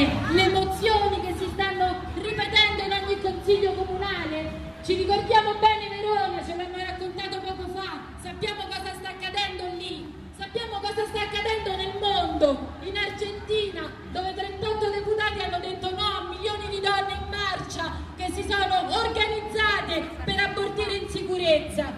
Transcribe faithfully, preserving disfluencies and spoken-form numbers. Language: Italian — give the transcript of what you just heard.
bene le mozioni che si stanno ripetendo in ogni consiglio comunale? Ci ricordiamo bene Verona, ce l'hanno raccontato poco fa, sappiamo cosa sta accadendo lì, sappiamo cosa sta accadendo nel mondo, in Argentina, dove trentotto deputati hanno detto no a milioni di donne in marcia che si sono organizzate per abortire in sicurezza.